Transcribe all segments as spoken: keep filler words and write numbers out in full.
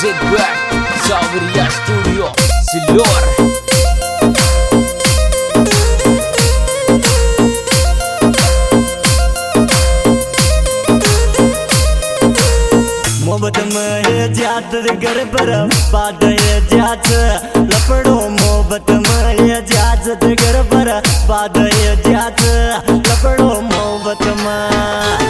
Music back Saweria Studio Silor. मोहब्बत में जात घर पर बाद जात लपड़ो मोहब्बत में जात घर पर बाद जात लपड़ो मोहब्बत में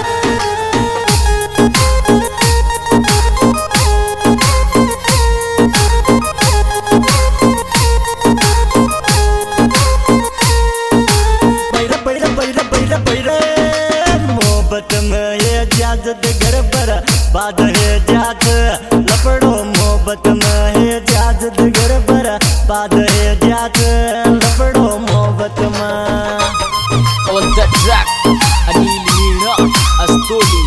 मोहब्बत में जात घर पर बाद जात लपड़ो मोहब्बत में जात घर पर बाद जात लपड़ो मोहब्बत में On the track Anil Meena Astoli.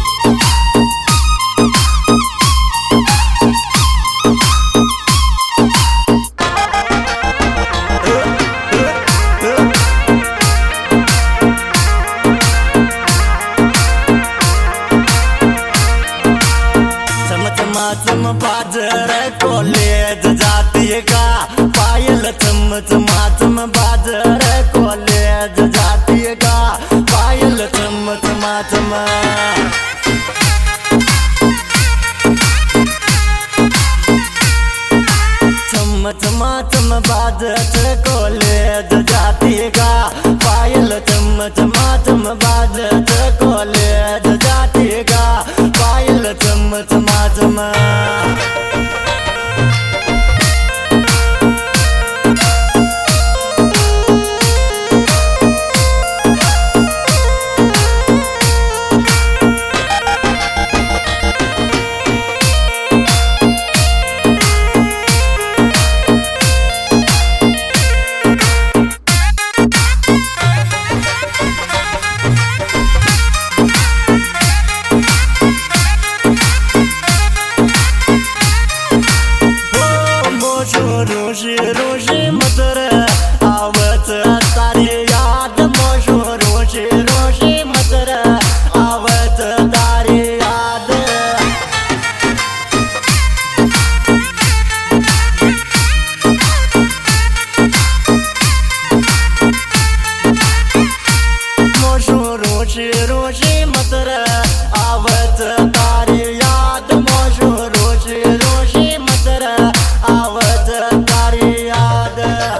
चम बाजर कॉलेज जाती का पायल चम चमा चम बाजर कॉलेज जाती का पायल चम चमा चमा चम चमा चम बाजर कॉलेज जाती का पायल चम चमा चम बाजर कॉलेज जाती का पायल चम चमा चमा रोशी रोशी मतर आवत तारी याद मोशो रोशी रोशी मतर आवत तारी याद मोशो रोशी रोशी मतर आवत तारी याद मोशो रोशी रोशी मतर आवत तारी याद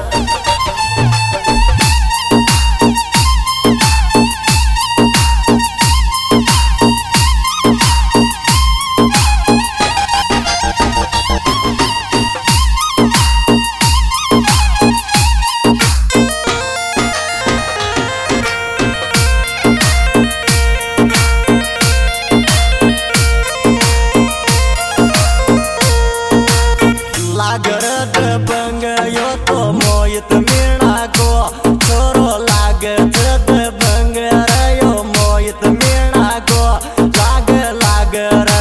लागरत बंग यो तो मोहित मीणा को छोरो लागत बंग यो मोहित मीणा को लाग लाग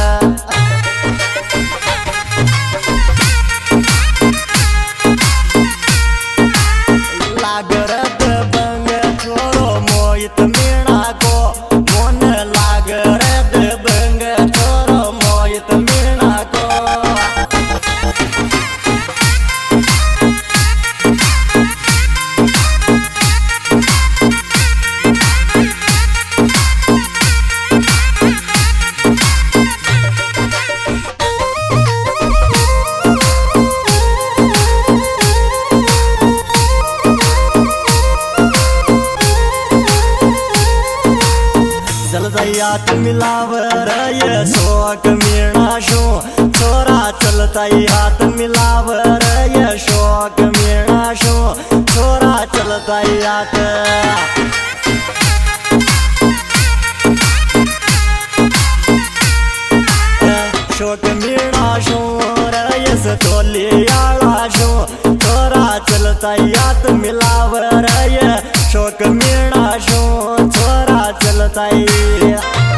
लागरत बंग छोरो मोहित मीणा को मोन लागरत बंग छोरो मोहित मीणा को यात मिलावर ये शोक मीणा शो छोरा चलता यात मिलावर ये शोक मीणा शो छोरा चलता यात शोक मीणा शो रयस तोली आला शो छोरा चलता यात मिलावर ये शोक मीणा शो छोरा चलता